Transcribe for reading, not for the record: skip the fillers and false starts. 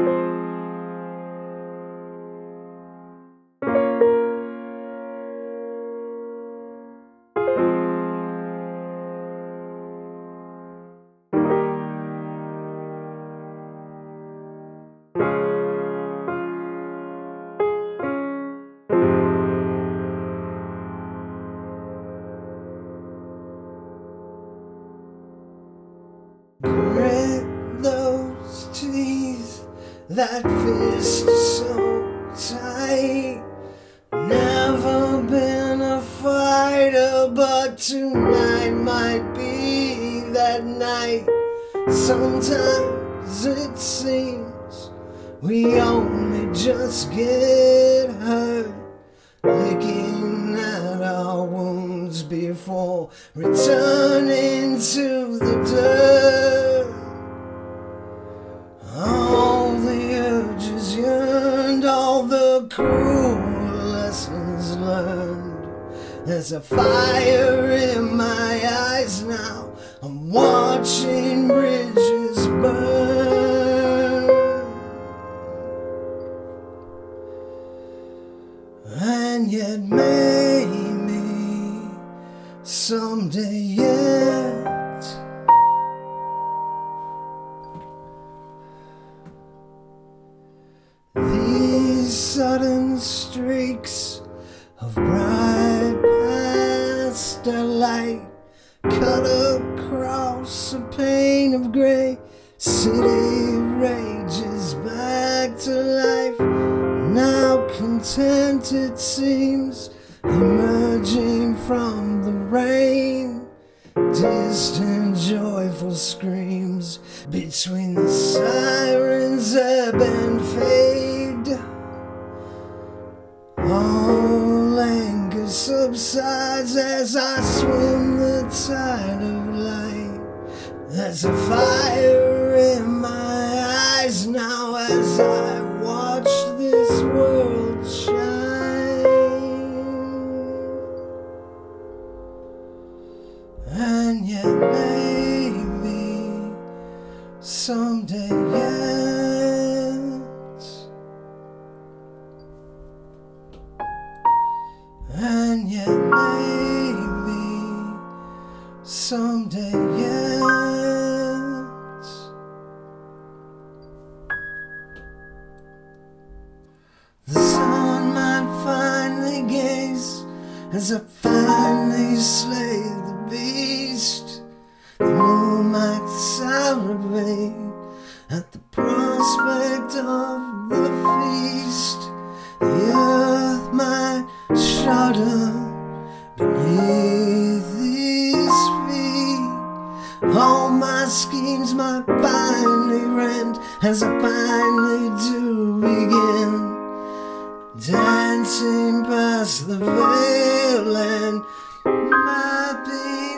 Grit those teeth, that fist so tight. Never been a fighter, but tonight might be that night. Sometimes it seems we only just get hurt, licking at our wounds before returning to the dirt. All the urges yearned, all the cruel lessons learned. There's a fire in my eyes now, I'm watching bridges burn. And yet maybe someday yet these sudden streaks of bright pastel light cut across a pane of gray. City rages back to life, now content it seems, emerging from the rain. Distant joyful screams between the sirens ebb and fade. All anger subsides as I swim the tide of light. There's a fire in my eyes now as I watch this world shine. And yet maybe someday yet and yet maybe someday yet the sun might finally gaze as I finally slay the beast. The moon might salivate at the prospect of the feast. The earth might shudder beneath these feet. All my schemes might finally rend as I finally do begin dancing past the veil and mapping